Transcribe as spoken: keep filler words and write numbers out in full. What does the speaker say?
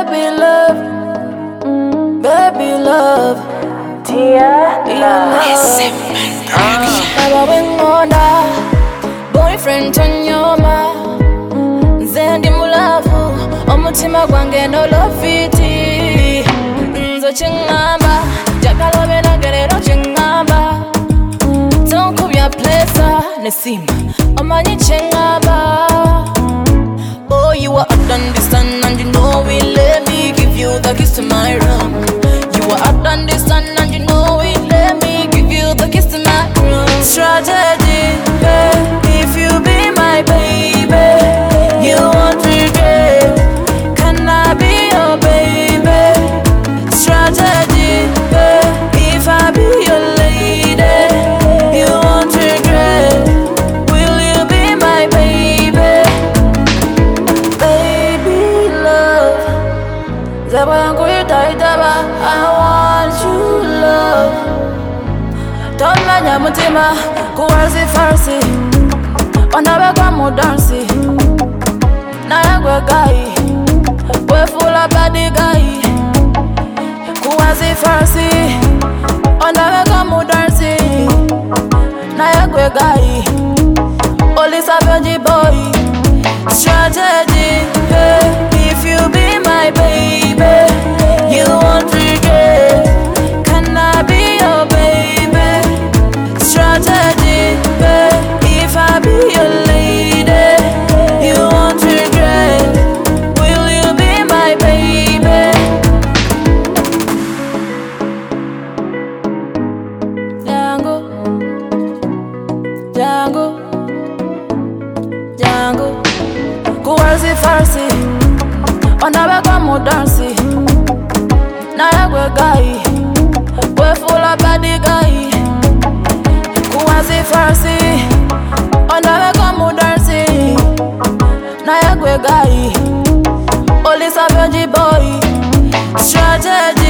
baby love, baby love, Tia love. Baba wengona, boyfriend tonyoma, nzendi mulavu, omutima gwange no lofiti, nzo chingamba, jakalo bena gerero chingamba, tonkubya plesa, nesima, omanyi chingamba. Oh, you are up on this sun and you know it. Let me give you the kiss to my room. You are up on this sun and you know it. Let me give you the kiss to my room. Strategy, hey, if you be my baby, you won't regret. Can I be your baby? Strategy, hey, if I be your lady, you won't regret. Will you be my baby? I want you love. Don't let your mutima kuwazi farsi. Onawe kwa mudansi. Na yagwe gai. We full of body gai. Kuwazi farsi. Onawe kwa mudansi. Na yagwe gai. Oli savage boy. Strategy, hey, if you be my baby, you won't regret. Can I be your baby? Strategy, hey, if I be your lady, you won't regret. Will you be my baby? Django, Django, Django. Kuwazi farsi, onawe kwa mudansi. Na yagwe gai, we full of body gai. Kuwazi farsi, onawe kwa mudansi. Na yagwe gai, oli savage boy. Strategy.